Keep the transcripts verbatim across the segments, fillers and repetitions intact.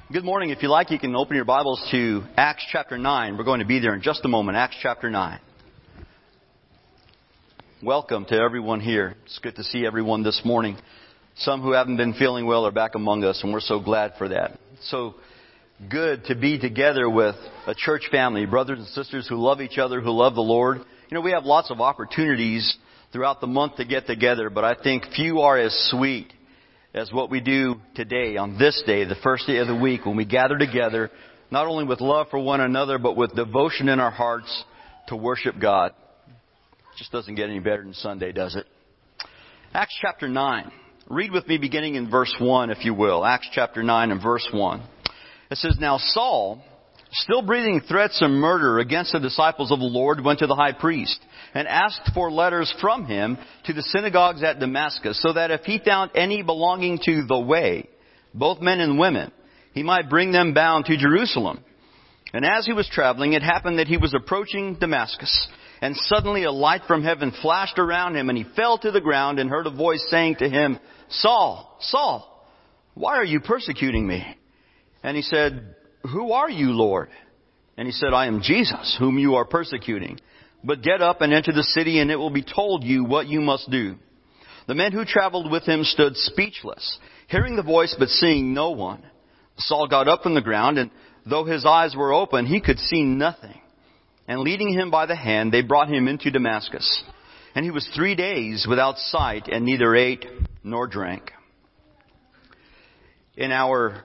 Good morning. If you like, you can open your Bibles to Acts chapter nine. We're going to be there in just a moment. Acts chapter nine. Welcome to everyone here. It's good to see everyone this morning. Some who haven't been feeling well are back among us, and we're so glad for that. So good to be together with a church family, brothers and sisters who love each other, who love the Lord. You know, we have lots of opportunities throughout the month to get together, but I think few are as sweet as what we do today, on this day, the first day of the week, when we gather together, not only with love for one another, but with devotion in our hearts to worship God. It just doesn't get any better than Sunday, does it? Acts chapter nine. Read with me beginning in verse one, if you will. Acts chapter nine and verse one. It says, "Now Saul, still breathing threats and murder against the disciples of the Lord, went to the high priest and asked for letters from him to the synagogues at Damascus, so that if he found any belonging to the way, both men and women, he might bring them bound to Jerusalem. And as he was traveling, it happened that he was approaching Damascus, and suddenly a light from heaven flashed around him, and he fell to the ground and heard a voice saying to him, 'Saul, Saul, why are you persecuting me?' And he said, 'Who are you, Lord?' And he said, 'I am Jesus, whom you are persecuting. But get up and enter the city, and it will be told you what you must do.' The men who traveled with him stood speechless, hearing the voice but seeing no one. Saul got up from the ground, and though his eyes were open, he could see nothing. And leading him by the hand, they brought him into Damascus. And he was three days without sight, and neither ate nor drank." In our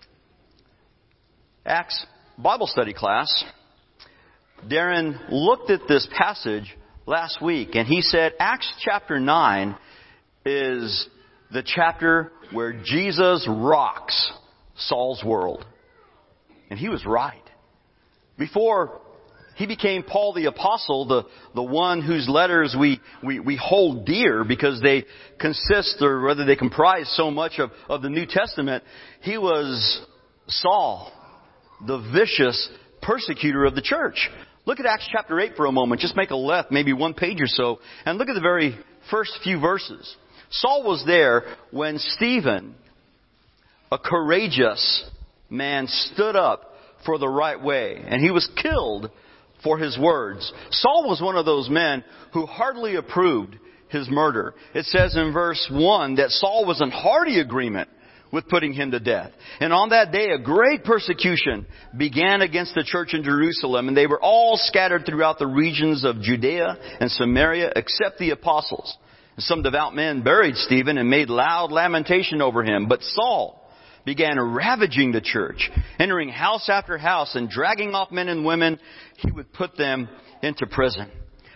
Acts Bible study class, Darren looked at this passage last week, and he said Acts chapter nine is the chapter where Jesus rocks Saul's world. And he was right. Before he became Paul the Apostle, the, the one whose letters we, we, we hold dear because they consist, or rather they comprise so much of, of the New Testament, he was Saul, the vicious persecutor of the church. Look at Acts chapter eight for a moment. Just make a left, maybe one page or so, and look at the very first few verses. Saul was there when Stephen, a courageous man, stood up for the right way, and he was killed for his words. Saul was one of those men who heartily approved his murder. It says in verse one that Saul was in hearty agreement with putting him to death. And on that day, a great persecution began against the church in Jerusalem, and they were all scattered throughout the regions of Judea and Samaria, except the apostles. And some devout men buried Stephen and made loud lamentation over him. But Saul began ravaging the church, entering house after house and dragging off men and women. He would put them into prison.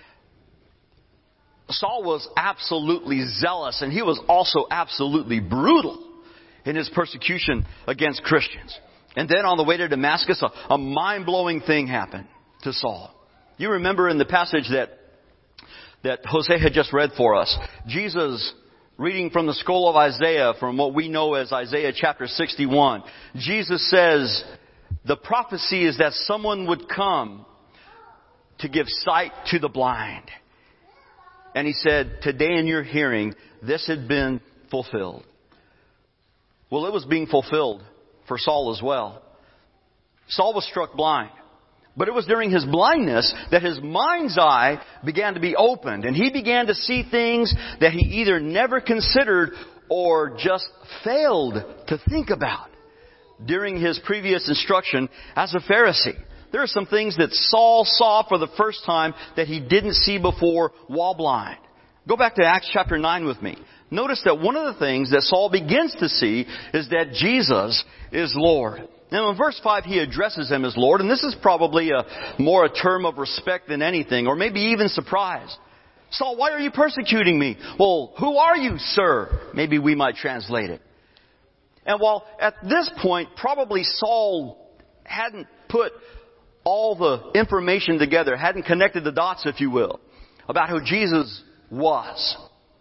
Saul was absolutely zealous, and he was also absolutely brutal in his persecution against Christians. And then on the way to Damascus, a, a mind-blowing thing happened to Saul. You remember in the passage that that Jose had just read for us, Jesus, reading from the scroll of Isaiah, from what we know as Isaiah chapter sixty-one, Jesus says, the prophecy is that someone would come to give sight to the blind. And he said, today in your hearing, this had been fulfilled. Well, it was being fulfilled for Saul as well. Saul was struck blind. But it was during his blindness that his mind's eye began to be opened. And he began to see things that he either never considered or just failed to think about during his previous instruction as a Pharisee. There are some things that Saul saw for the first time that he didn't see before while blind. Go back to Acts chapter nine with me. Notice that one of the things that Saul begins to see is that Jesus is Lord. Now in verse five, he addresses him as Lord, and this is probably a more a term of respect than anything, or maybe even surprise. Saul, why are you persecuting me? Well, who are you, sir? Maybe we might translate it. And while at this point, probably Saul hadn't put all the information together, hadn't connected the dots, if you will, about who Jesus was,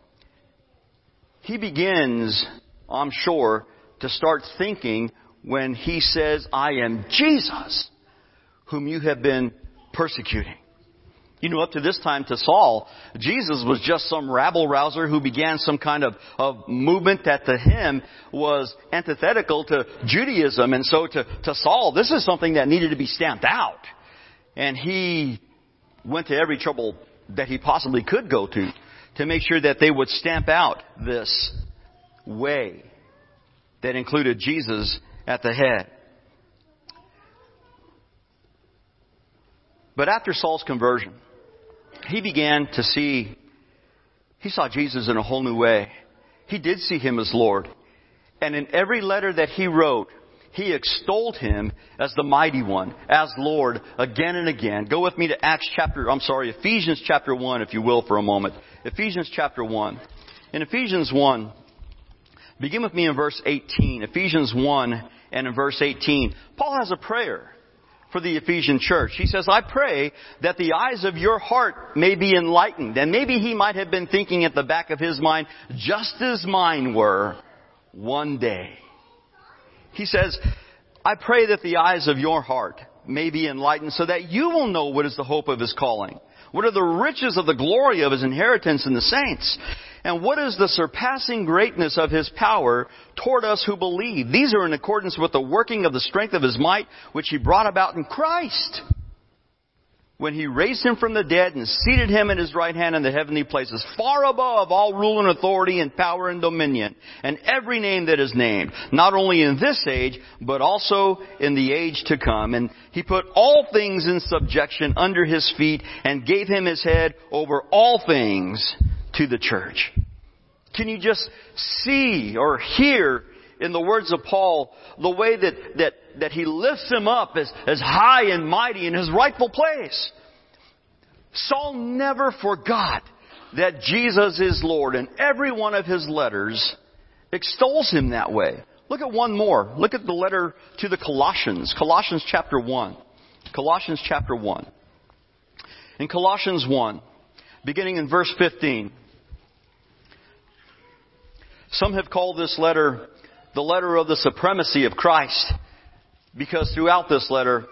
he begins, I'm sure, to start thinking when he says, I am Jesus, whom you have been persecuting. You know, up to this time to Saul, Jesus was just some rabble-rouser who began some kind of, of movement that to him was antithetical to Judaism. And so to, to Saul, this is something that needed to be stamped out. And he went to every trouble that he possibly could go to to make sure that they would stamp out this way that included Jesus at the head. But after Saul's conversion, he began to see, he saw Jesus in a whole new way. He did see him as Lord. And in every letter that he wrote, he extolled him as the mighty one, as Lord, again and again. Go with me to Acts chapter, I'm sorry, Ephesians chapter one, if you will, for a moment. Ephesians chapter one. In Ephesians one, begin with me in verse eighteen. Ephesians one and in verse eighteen. Paul has a prayer for the Ephesian church. He says, I pray that the eyes of your heart may be enlightened. And maybe he might have been thinking at the back of his mind, just as mine were one day. He says, I pray that the eyes of your heart may be enlightened so that you will know what is the hope of his calling. What are the riches of the glory of his inheritance in the saints? And what is the surpassing greatness of his power toward us who believe? These are in accordance with the working of the strength of his might, which he brought about in Christ, when he raised him from the dead and seated him at his right hand in the heavenly places, far above all rule and authority and power and dominion, and every name that is named, not only in this age, but also in the age to come. And he put all things in subjection under his feet and gave him his head over all things to the church. Can you just see or hear in the words of Paul the way that, that, that he lifts him up as, as high and mighty in his rightful place? Saul never forgot that Jesus is Lord, and every one of his letters extols him that way. Look at one more. Look at the letter to the Colossians. Colossians chapter one. Colossians chapter one. In Colossians one, beginning in verse fifteen. Some have called this letter the letter of the supremacy of Christ, because throughout this letter,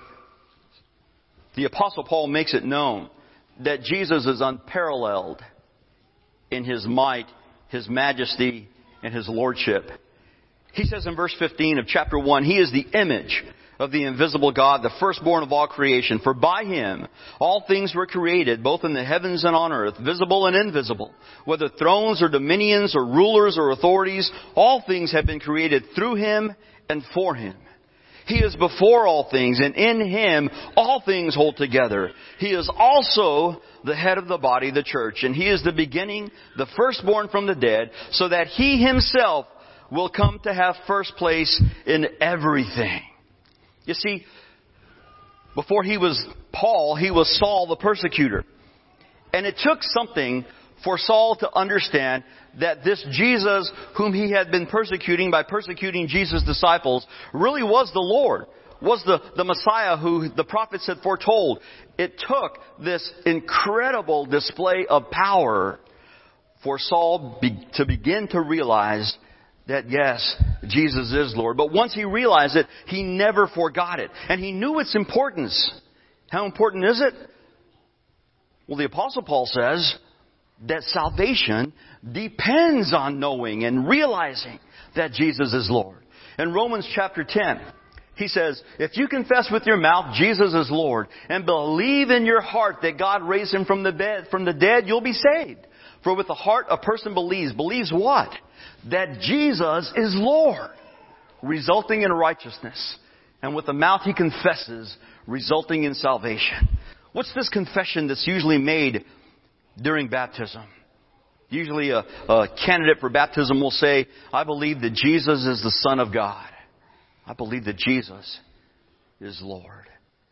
the Apostle Paul makes it known that Jesus is unparalleled in his might, his majesty, and his lordship. He says in verse fifteen of chapter one, He is the image of the invisible God, the firstborn of all creation. For by Him all things were created, both in the heavens and on earth, visible and invisible. Whether thrones or dominions or rulers or authorities, all things have been created through Him and for Him. He is before all things, and in Him all things hold together. He is also the head of the body, the church, and He is the beginning, the firstborn from the dead, so that He Himself will come to have first place in everything. You see, before he was Paul, he was Saul the persecutor. And it took something for Saul to understand that this Jesus, whom he had been persecuting by persecuting Jesus' disciples, really was the Lord, was the, the Messiah who the prophets had foretold. It took this incredible display of power for Saul be, to begin to realize that yes, Jesus is Lord. But once he realized it, he never forgot it. And he knew its importance. How important is it? Well, the Apostle Paul says that salvation depends on knowing and realizing that Jesus is Lord. In Romans chapter ten, he says, if you confess with your mouth Jesus is Lord and believe in your heart that God raised Him from the bed, from the dead, you'll be saved. For with the heart a person believes. Believes what? That Jesus is Lord, resulting in righteousness. And with the mouth he confesses, resulting in salvation. What's this confession that's usually made during baptism? Usually a, a candidate for baptism will say, I believe that Jesus is the Son of God. I believe that Jesus is Lord.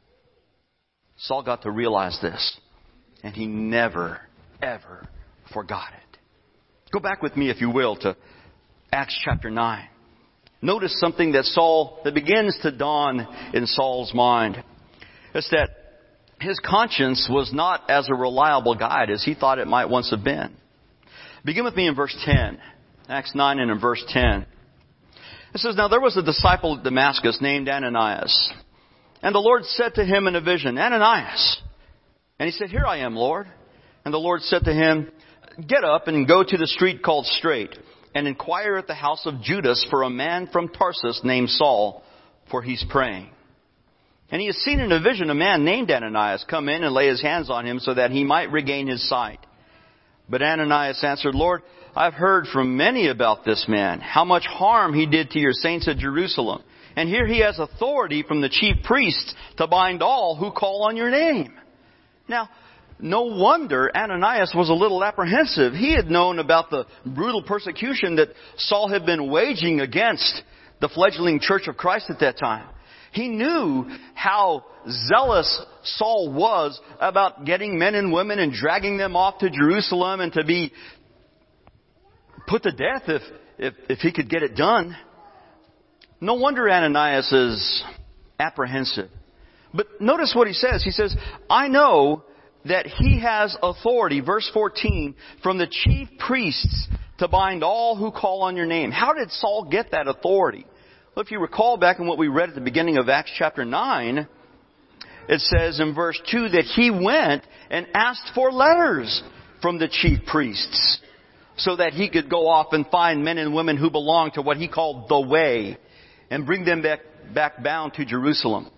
Saul got to realize this, and he never, ever forgot it. Go back with me, if you will, to Acts chapter nine. Notice something that Saul, that begins to dawn in Saul's mind. It's that his conscience was not as a reliable guide as he thought it might once have been. Begin with me in verse ten. Acts nine and in verse ten. It says, now there was a disciple at Damascus named Ananias. And the Lord said to him in a vision, Ananias. And he said, "Here I am, Lord." And the Lord said to him, "Get up and go to the street called Straight, and inquire at the house of Judas for a man from Tarsus named Saul, for he's praying. And he has seen in a vision a man named Ananias come in and lay his hands on him so that he might regain his sight." But Ananias answered, "Lord, I've heard from many about this man, how much harm he did to your saints at Jerusalem. And here he has authority from the chief priests to bind all who call on your name." Now, no wonder Ananias was a little apprehensive. He had known about the brutal persecution that Saul had been waging against the fledgling Church of Christ at that time. He knew how zealous Saul was about getting men and women and dragging them off to Jerusalem and to be put to death if, if, if he could get it done. No wonder Ananias is apprehensive. But notice what he says. He says, "I know that he has authority," verse fourteen, "from the chief priests to bind all who call on your name." How did Saul get that authority? Well, if you recall back in what we read at the beginning of Acts chapter nine, it says in verse two that he went and asked for letters from the chief priests so that he could go off and find men and women who belonged to what he called the way and bring them back, back bound to Jerusalem.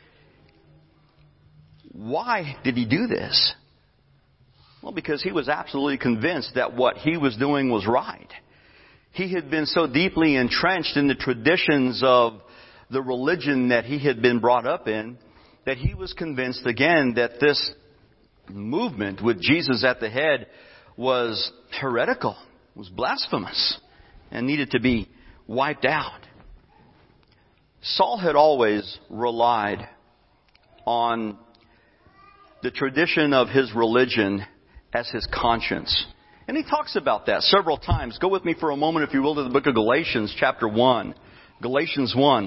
Why did he do this? Well, because he was absolutely convinced that what he was doing was right. He had been so deeply entrenched in the traditions of the religion that he had been brought up in that he was convinced again that this movement with Jesus at the head was heretical, was blasphemous, and needed to be wiped out. Saul had always relied on the tradition of his religion as his conscience. And he talks about that several times. Go with me for a moment, if you will, to the book of Galatians chapter one. Galatians one.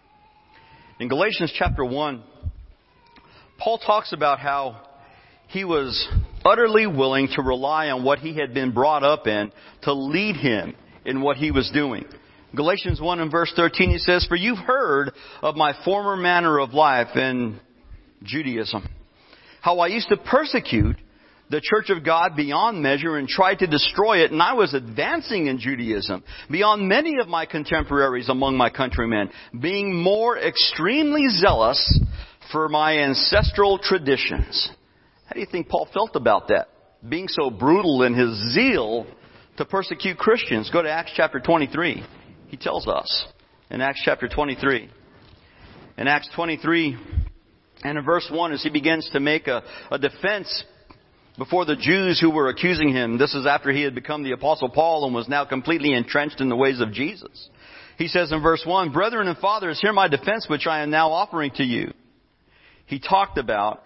In Galatians chapter one, Paul talks about how he was utterly willing to rely on what he had been brought up in to lead him in what he was doing. Galatians one and verse thirteen, he says, "For you've heard of my former manner of life in Judaism, how I used to persecute the church of God beyond measure and tried to destroy it, and I was advancing in Judaism beyond many of my contemporaries among my countrymen, being more extremely zealous for my ancestral traditions." How do you think Paul felt about that? Being so brutal in his zeal to persecute Christians. Go to Acts chapter twenty-three. He tells us in Acts chapter twenty-three. In Acts twenty-three and in verse one, as he begins to make a, a defense before the Jews who were accusing him. This is after he had become the Apostle Paul and was now completely entrenched in the ways of Jesus. He says in verse one, "Brethren and fathers, hear my defense which I am now offering to you." He talked about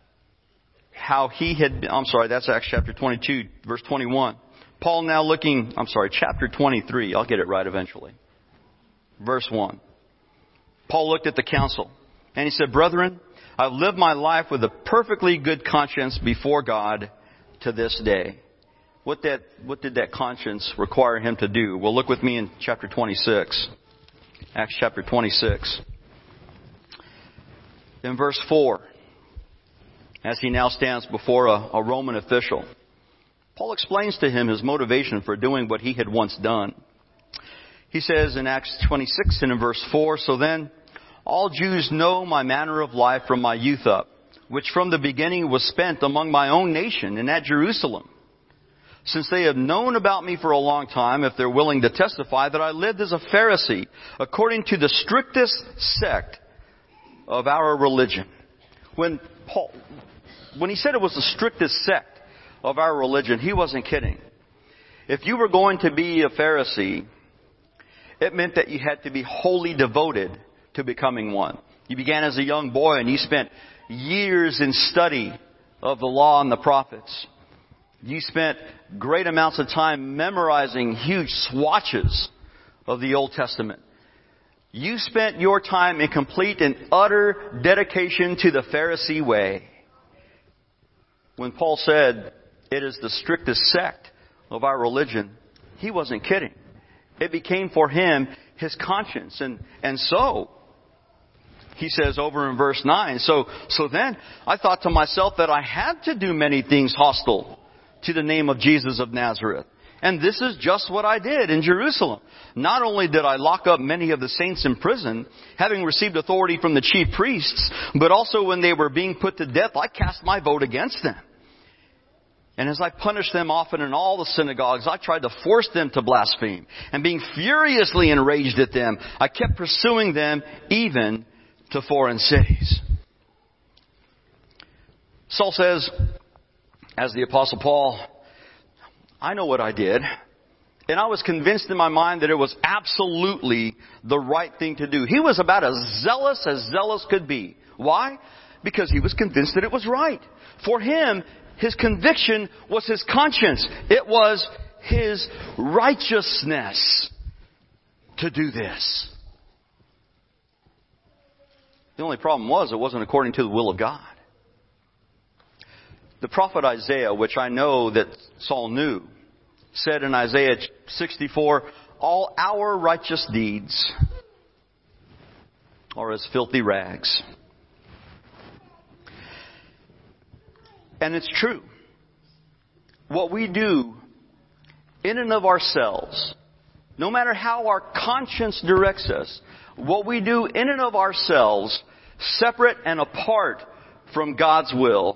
how he had, I'm sorry, that's Acts chapter twenty-two, verse twenty-one. Paul now looking, I'm sorry, chapter twenty-three. I'll get it right eventually. Verse one. Paul looked at the council and he said, "Brethren, I've lived my life with a perfectly good conscience before God to this day." What that, what did that conscience require him to do? Well, look with me in chapter twenty-six. Acts chapter twenty-six. In verse four. As he now stands before a, a Roman official, Paul explains to him his motivation for doing what he had once done. He says in Acts twenty-six and in verse four, "So then, all Jews know my manner of life from my youth up, which from the beginning was spent among my own nation and at Jerusalem. Since they have known about me for a long time, if they're willing to testify, that I lived as a Pharisee, according to the strictest sect of our religion." When Paul, when he said it was the strictest sect of our religion, he wasn't kidding. If you were going to be a Pharisee, it meant that you had to be wholly devoted to becoming one. You began as a young boy and you spent years in study of the law and the prophets. You spent great amounts of time memorizing huge swatches of the Old Testament. You spent your time in complete and utter dedication to the Pharisee way. When Paul said it is the strictest sect of our religion, he wasn't kidding. It became for him his conscience. And, and so, he says over in verse nine, so, so then I thought to myself that I had to do many things hostile to the name of Jesus of Nazareth. And this is just what I did in Jerusalem. Not only did I lock up many of the saints in prison, having received authority from the chief priests, but also when they were being put to death, I cast my vote against them. And as I punished them often in all the synagogues, I tried to force them to blaspheme. And being furiously enraged at them, I kept pursuing them even to foreign cities. Saul says, as the Apostle Paul, I know what I did. And I was convinced in my mind that it was absolutely the right thing to do. He was about as zealous as zealous could be. Why? Because he was convinced that it was right. For him, his conviction was his conscience. It was his righteousness to do this. The only problem was it wasn't according to the will of God. The prophet Isaiah, which I know that Saul knew, said in Isaiah sixty-four, all our righteous deeds are as filthy rags. And it's true. What we do in and of ourselves, no matter how our conscience directs us, what we do in and of ourselves, separate and apart from God's will,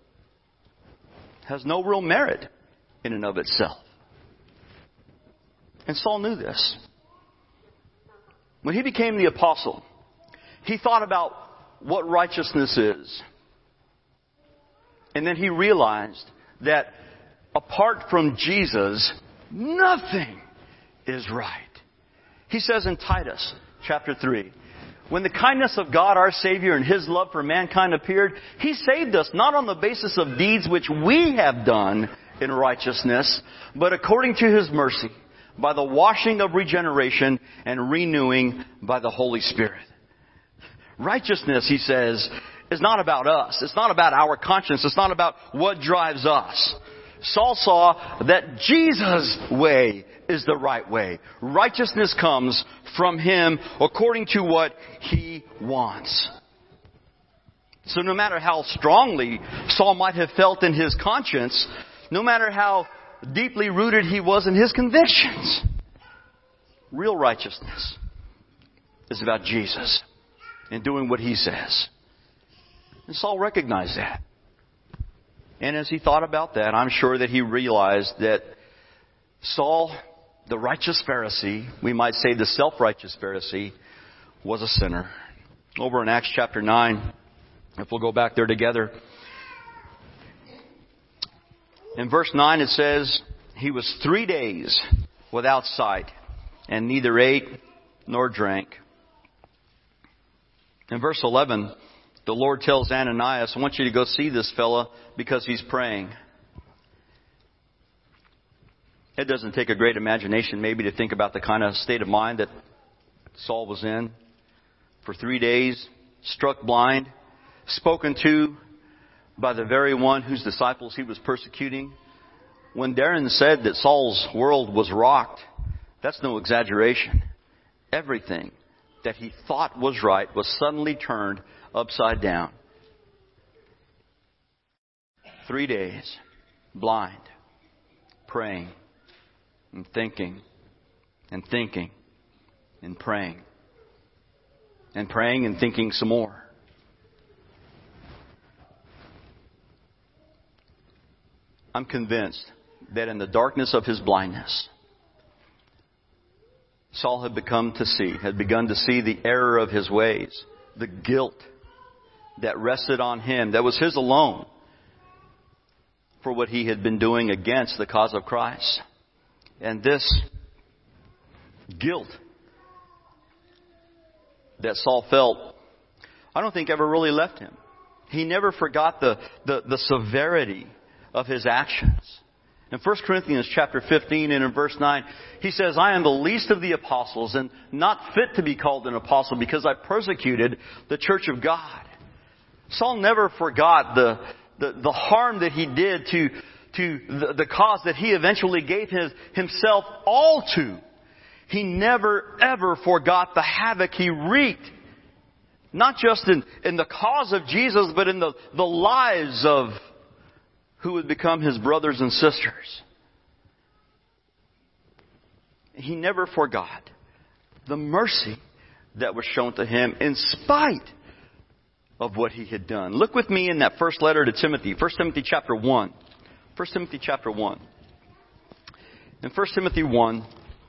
has no real merit in and of itself. And Saul knew this. When he became the apostle, he thought about what righteousness is. And then he realized that apart from Jesus, nothing is right. He says in Titus chapter three, when the kindness of God our Savior and His love for mankind appeared, He saved us not on the basis of deeds which we have done in righteousness, but according to His mercy, by the washing of regeneration and renewing by the Holy Spirit. Righteousness, he says, is not about us. It's not about our conscience. It's not about what drives us. Saul saw that Jesus' way is the right way. Righteousness comes from Him according to what He wants. So no matter how strongly Saul might have felt in his conscience, no matter how deeply rooted he was in his convictions, real righteousness is about Jesus and doing what He says. And Saul recognized that. And as he thought about that, I'm sure that he realized that Saul, the righteous Pharisee, we might say the self-righteous Pharisee, was a sinner. Over in Acts chapter nine, if we'll go back there together. In verse nine it says, he was three days without sight, and neither ate nor drank. In verse eleven, the Lord tells Ananias, I want you to go see this fella because he's praying. It doesn't take a great imagination maybe to think about the kind of state of mind that Saul was in. For three days, struck blind, spoken to by the very one whose disciples he was persecuting. When Darren said that Saul's world was rocked, that's no exaggeration. Everything that he thought was right was suddenly turned upside down. Three days, blind, praying, and thinking, and thinking, and praying, and praying and thinking some more. I'm convinced that in the darkness of his blindness, Saul had become to see, had begun to see the error of his ways, the guilt that rested on him, that was his alone, for what he had been doing against the cause of Christ. And this guilt that Saul felt, I don't think ever really left him. He never forgot the, the, the severity of his actions. In First Corinthians chapter fifteen and in verse nine, he says, I am the least of the apostles and not fit to be called an apostle because I persecuted the church of God. Saul never forgot the, the, the harm that he did to, to the, the cause that he eventually gave his, himself all to. He never ever forgot the havoc he wreaked Not just in, in the cause of Jesus, but in the, the lives of who would become his brothers and sisters. He never forgot the mercy that was shown to him in spite of what he had done. Look with me in that first letter to Timothy, First Timothy chapter one. First Timothy chapter one. In First Timothy one,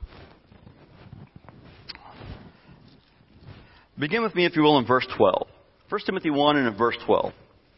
begin with me, if you will, in verse twelve. First Timothy one and in verse twelve.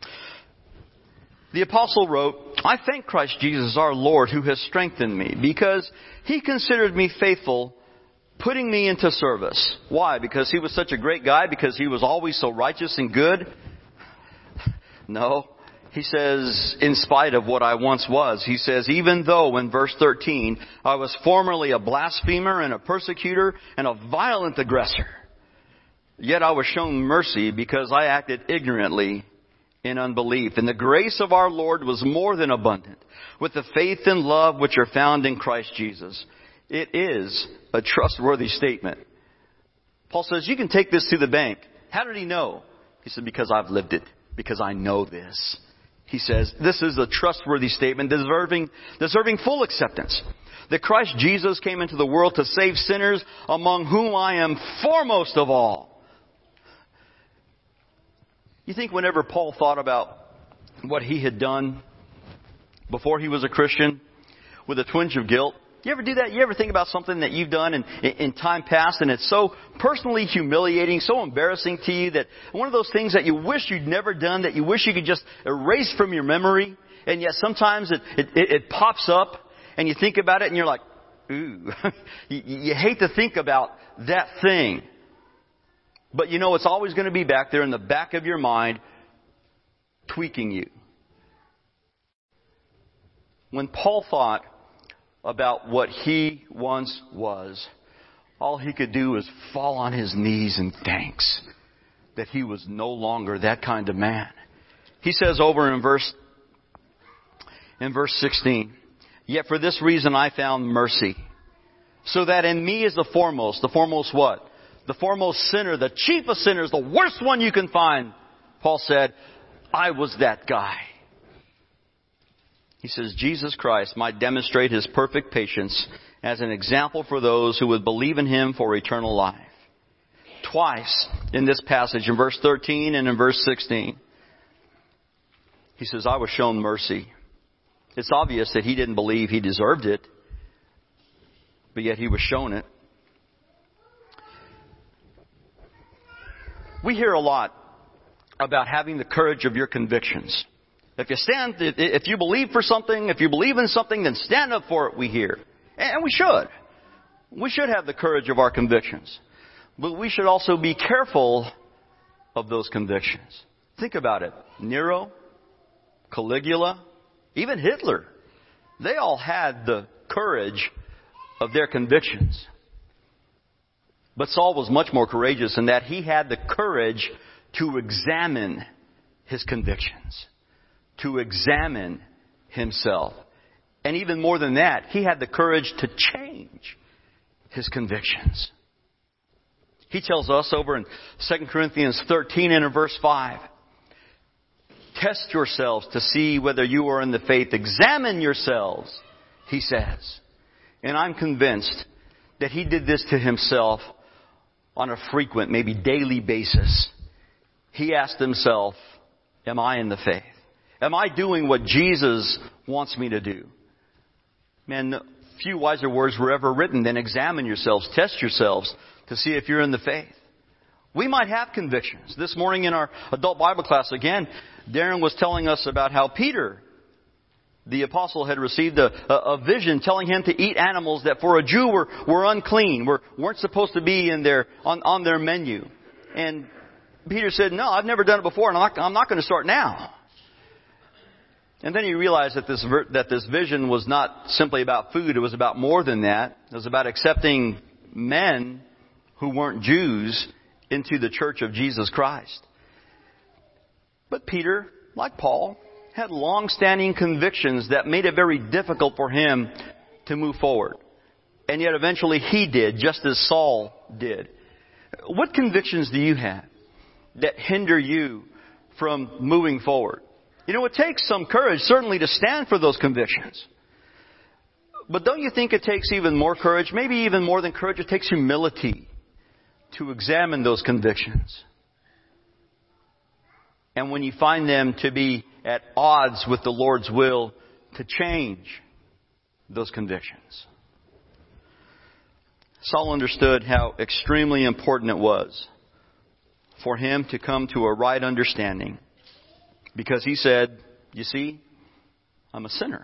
The apostle wrote, I thank Christ Jesus our Lord who has strengthened me, because he considered me faithful, putting me into service. Why? Because he was such a great guy? Because he was always so righteous and good? No. He says, in spite of what I once was. He says, even though, in verse thirteen, I was formerly a blasphemer and a persecutor and a violent aggressor, yet I was shown mercy because I acted ignorantly in unbelief. And the grace of our Lord was more than abundant, with the faith and love which are found in Christ Jesus. It is a trustworthy statement. Paul says, you can take this to the bank. How did he know? He said, because I've lived it. Because I know this. He says, this is a trustworthy statement, deserving, deserving full acceptance. That Christ Jesus came into the world to save sinners, among whom I am foremost of all. You think whenever Paul thought about what he had done before he was a Christian, with a twinge of guilt, you ever do that? You ever think about something that you've done in, in time past and it's so personally humiliating, so embarrassing to you that one of those things that you wish you'd never done, that you wish you could just erase from your memory, and yet sometimes it, it, it pops up and you think about it and you're like, ooh, you, you hate to think about that thing. But you know it's always going to be back there in the back of your mind, tweaking you. When Paul thought about what he once was, all he could do was fall on his knees in thanks that he was no longer that kind of man. He says over in verse in verse sixteen, yet for this reason I found mercy, so that in me is the foremost. The foremost what? The foremost sinner, the chief of sinners, the worst one you can find. Paul said, I was that guy. He says, Jesus Christ might demonstrate his perfect patience as an example for those who would believe in him for eternal life. Twice in this passage, in verse thirteen and in verse sixteen, he says, I was shown mercy. It's obvious that he didn't believe he deserved it, but yet he was shown it. We hear a lot about having the courage of your convictions. If you stand, if you believe for something, if you believe in something, then stand up for it, we hear. And we should. We should have the courage of our convictions. But we should also be careful of those convictions. Think about it. Nero, Caligula, even Hitler. They all had the courage of their convictions. But Saul was much more courageous in that he had the courage to examine his convictions, to examine himself. And even more than that, he had the courage to change his convictions. He tells us over in Second Corinthians thirteen and in verse five, test yourselves to see whether you are in the faith. Examine yourselves, he says. And I'm convinced that he did this to himself on a frequent, maybe daily basis. He asked himself, am I in the faith? Am I doing what Jesus wants me to do? Man, few wiser words were ever written than examine yourselves, test yourselves to see if you're in the faith. We might have convictions. This morning in our adult Bible class, again, Darren was telling us about how Peter, the apostle, had received a, a, a vision telling him to eat animals that for a Jew were, were unclean, were, weren't supposed to be in their, on, on their menu. And Peter said, no, I've never done it before, and I'm not, I'm not going to start now. And then he realized that this that this vision was not simply about food. It was about more than that. It was about accepting men who weren't Jews into the church of Jesus Christ. But Peter, like Paul, had long-standing convictions that made it very difficult for him to move forward. And yet eventually he did, just as Saul did. What convictions do you have? that hinder you from moving forward. You know, it takes some courage, certainly, to stand for those convictions. But don't you think it takes even more courage, maybe even more than courage, it takes humility to examine those convictions. And when you find them to be at odds with the Lord's will, to change those convictions. Saul understood how extremely important it was for him to come to a right understanding. Because he said, you see, I'm a sinner.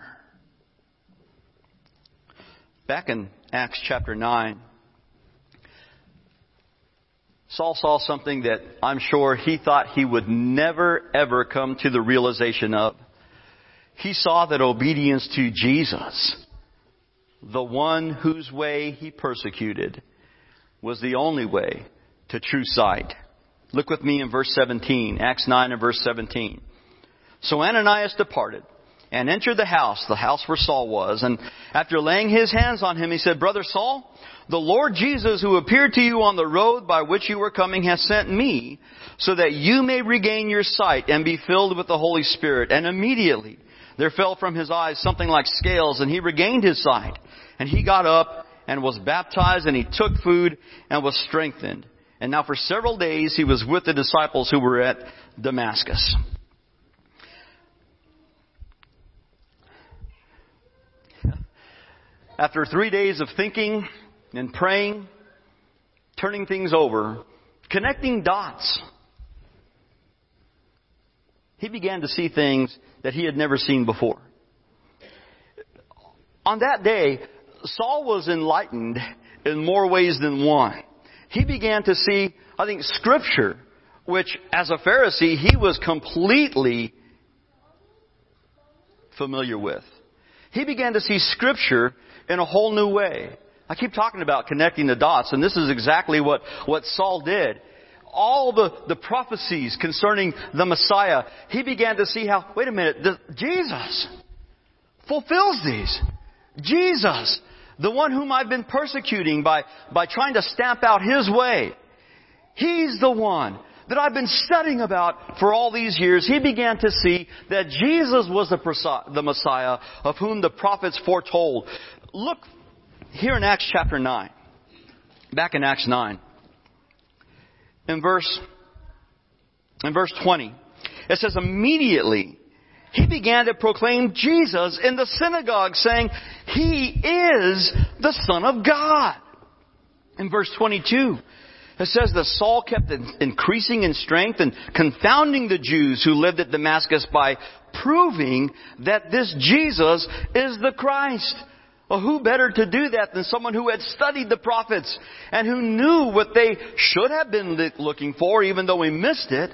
Back in Acts chapter nine, Saul saw something that I'm sure he thought he would never ever come to the realization of. He saw that obedience to Jesus, the one whose way he persecuted, was the only way to true sight. Look with me in verse seventeen, Acts nine and verse seventeen. So Ananias departed and entered the house, the house where Saul was. And after laying his hands on him, he said, Brother Saul, the Lord Jesus, who appeared to you on the road by which you were coming, has sent me so that you may regain your sight and be filled with the Holy Spirit. And immediately there fell from his eyes something like scales, and he regained his sight. And he got up and was baptized, and he took food and was strengthened. And now for several days he was with the disciples who were at Damascus. After three days of thinking and praying, turning things over, connecting dots, he began to see things that he had never seen before. On that day, Saul was enlightened in more ways than one. He began to see, I think, Scripture, which as a Pharisee, he was completely familiar with. He began to see Scripture in a whole new way. I keep talking about connecting the dots, and this is exactly what, what Saul did. All the, the prophecies concerning the Messiah, he began to see how, wait a minute, the, Jesus fulfills these. Jesus, the one whom I've been persecuting by, by trying to stamp out His way. He's the one that I've been studying about for all these years. He began to see that Jesus was the, the Messiah of whom the prophets foretold. Look here in Acts chapter nine. Back in Acts nine. In verse, in verse twenty. It says, immediately he began to proclaim Jesus in the synagogue, saying, He is the Son of God. In verse twenty-two, it says that Saul kept increasing in strength and confounding the Jews who lived at Damascus by proving that this Jesus is the Christ. Well, who better to do that than someone who had studied the prophets and who knew what they should have been looking for, even though he missed it.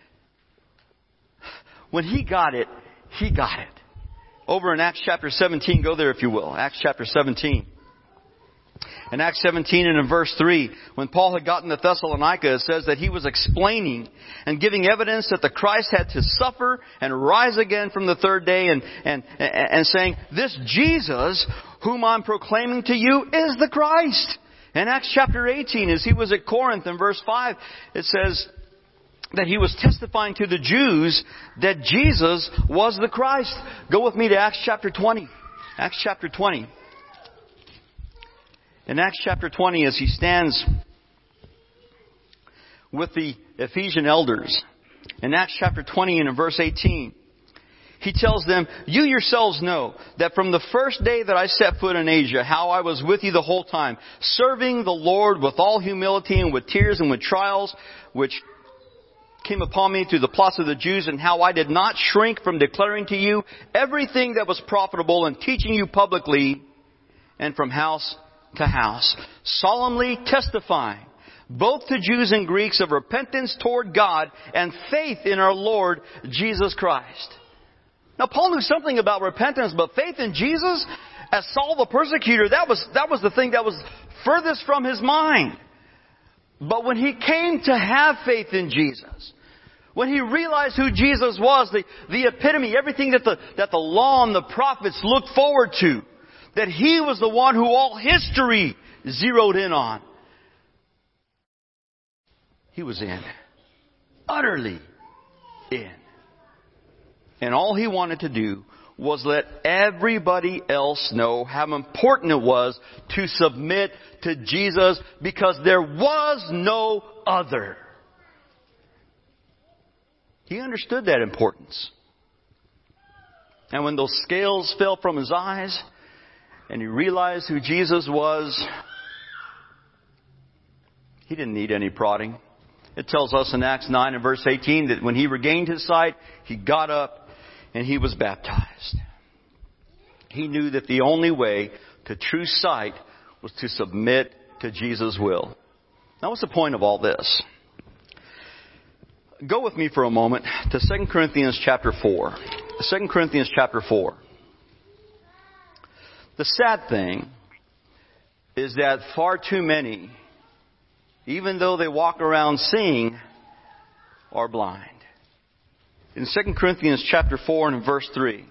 When he got it, he got it. Over in Acts chapter seventeen, go there if you will. Acts chapter seventeen. In Acts seventeen and in verse three, when Paul had gotten to Thessalonica, it says that he was explaining and giving evidence that the Christ had to suffer and rise again from the third day, and, and, and saying, this Jesus whom I'm proclaiming to you is the Christ. In Acts chapter eighteen, as he was at Corinth in verse five, it says that he was testifying to the Jews that Jesus was the Christ. Go with me to Acts chapter twenty. Acts chapter twenty. In Acts chapter twenty, as he stands with the Ephesian elders, in Acts chapter twenty and in verse eighteen, he tells them, you yourselves know that from the first day that I set foot in Asia, how I was with you the whole time, serving the Lord with all humility and with tears and with trials, which came upon me through the plots of the Jews, and how I did not shrink from declaring to you everything that was profitable and teaching you publicly and from house to house, solemnly testifying both to Jews and Greeks of repentance toward God and faith in our Lord Jesus Christ. Now, Paul knew something about repentance, but faith in Jesus, as Saul the persecutor, that was, that was the thing that was furthest from his mind. But when he came to have faith in Jesus, when he realized who Jesus was, the, the epitome, everything that the, that the law and the prophets looked forward to, that He was the one who all history zeroed in on, he was in. utterly in. And all he wanted to do was let everybody else know how important it was to submit to Jesus, because there was no other. He understood that importance. And when those scales fell from his eyes and he realized who Jesus was, he didn't need any prodding. It tells us in Acts nine and verse eighteen that when he regained his sight, he got up and he was baptized. He knew that the only way to true sight was to submit to Jesus' will. Now, what's the point of all this? Go with me for a moment to Second Corinthians chapter four. Second Corinthians chapter four. The sad thing is that far too many, even though they walk around seeing, are blind. In Second Corinthians chapter four and verse three,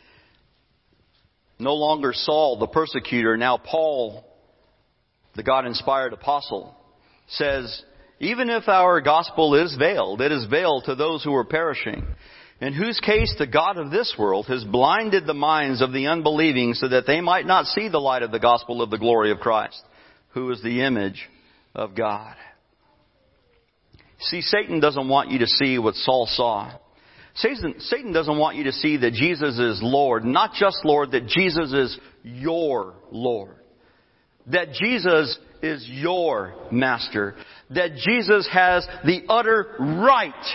no longer Saul the persecutor, now Paul, the God-inspired apostle, says, even if our gospel is veiled, it is veiled to those who are perishing, in whose case the God of this world has blinded the minds of the unbelieving so that they might not see the light of the gospel of the glory of Christ, who is the image of God. See, Satan doesn't want you to see what Saul saw. Satan, Satan doesn't want you to see that Jesus is Lord. Not just Lord, that Jesus is your Lord. That Jesus is your Master. That Jesus has the utter right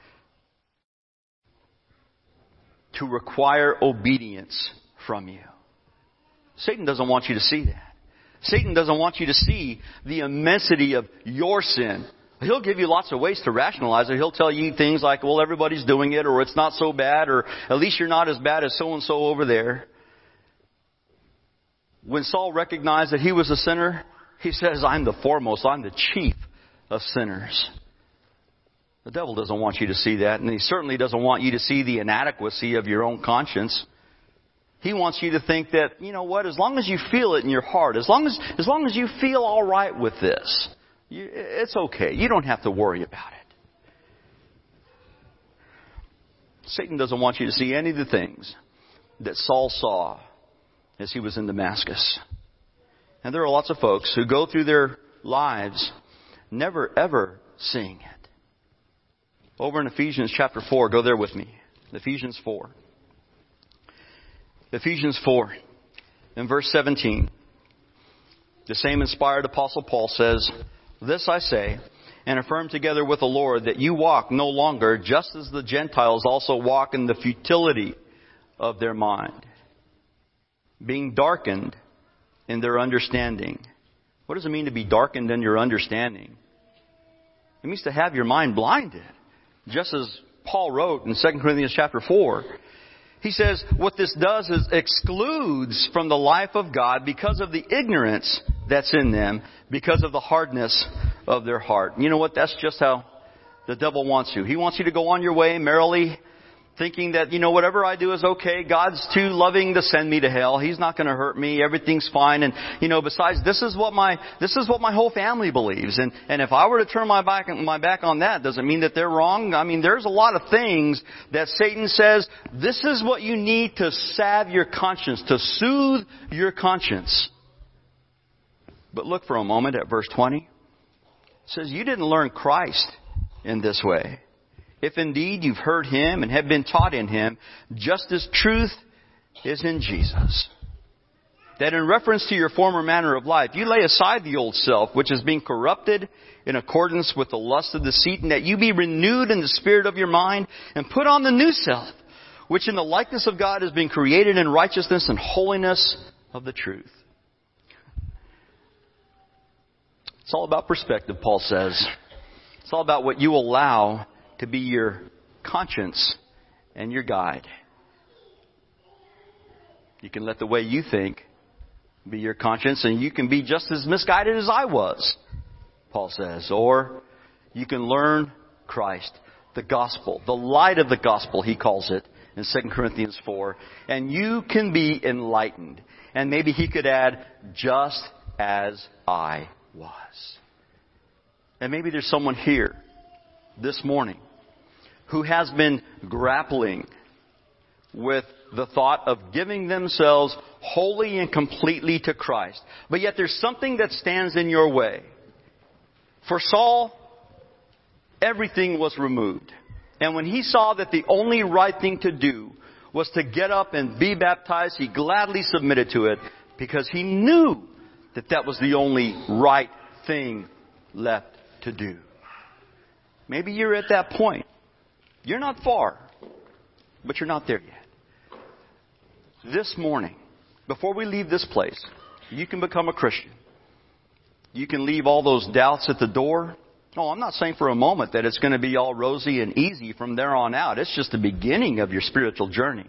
to require obedience from you. Satan doesn't want you to see that. Satan doesn't want you to see the immensity of your sin. He'll give you lots of ways to rationalize it. He'll tell you things like, well, everybody's doing it, or it's not so bad, or at least you're not as bad as so-and-so over there. When Saul recognized that he was a sinner, he says, I'm the foremost, I'm the chief of sinners. The devil doesn't want you to see that, and he certainly doesn't want you to see the inadequacy of your own conscience. He wants you to think that, you know what, as long as you feel it in your heart, as long as, as long as you feel all right with this, you, it's okay. You don't have to worry about it. Satan doesn't want you to see any of the things that Saul saw as he was in Damascus. And there are lots of folks who go through their lives never ever seeing it. Over in Ephesians chapter four, go there with me. Ephesians four. Ephesians four, in verse seventeen. The same inspired apostle Paul says, this I say, and affirm together with the Lord, that you walk no longer just as the Gentiles also walk in the futility of their mind, being darkened in their understanding. What does it mean to be darkened in your understanding? It means to have your mind blinded. Just as Paul wrote in Second Corinthians chapter four. He says what this does is excludes from the life of God because of the ignorance that's in them, because of the hardness of their heart. You know what? That's just how the devil wants you. He wants you to go on your way merrily, thinking that, you know, whatever I do is okay. God's too loving to send me to hell. He's not going to hurt me. Everything's fine. And, you know, besides, this is what my, this is what my whole family believes. And, and if I were to turn my back, my back on that, does it mean that they're wrong? I mean, there's a lot of things that Satan says, this is what you need to salve your conscience, to soothe your conscience. But look for a moment at verse twenty. It says, you didn't learn Christ in this way. If indeed you've heard Him and have been taught in Him, just as truth is in Jesus. That in reference to your former manner of life, you lay aside the old self, which is being corrupted in accordance with the lust of deceit, and that you be renewed in the spirit of your mind, and put on the new self, which in the likeness of God is being created in righteousness and holiness of the truth. It's all about perspective, Paul says. It's all about what you allow to be your conscience and your guide. You can let the way you think be your conscience, and you can be just as misguided as I was, Paul says. Or you can learn Christ, the gospel, the light of the gospel, he calls it in Second Corinthians four. And you can be enlightened. And maybe he could add, just as I was. And maybe there's someone here this morning who has been grappling with the thought of giving themselves wholly and completely to Christ. But yet there's something that stands in your way. For Saul, everything was removed. And when he saw that the only right thing to do was to get up and be baptized, he gladly submitted to it because he knew that that was the only right thing left to do. Maybe you're at that point. You're not far, but you're not there yet. This morning, before we leave this place, you can become a Christian. You can leave all those doubts at the door. Oh, I'm not saying for a moment that it's going to be all rosy and easy from there on out. It's just the beginning of your spiritual journey.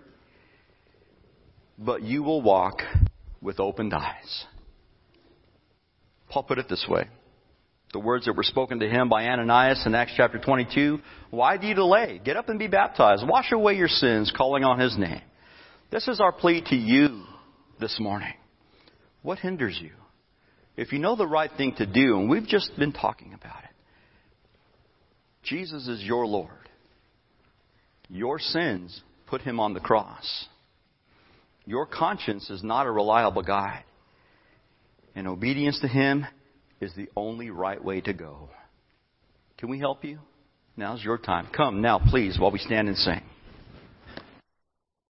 But you will walk with opened eyes. Paul put it this way. The words that were spoken to him by Ananias in Acts chapter twenty-two. Why do you delay? Get up and be baptized. Wash away your sins, calling on His name. This is our plea to you this morning. What hinders you? If you know the right thing to do, and we've just been talking about it, Jesus is your Lord. Your sins put Him on the cross. Your conscience is not a reliable guide. And obedience to Him is the only right way to go. Can we help you? Now's your time. Come now, please, while we stand and sing.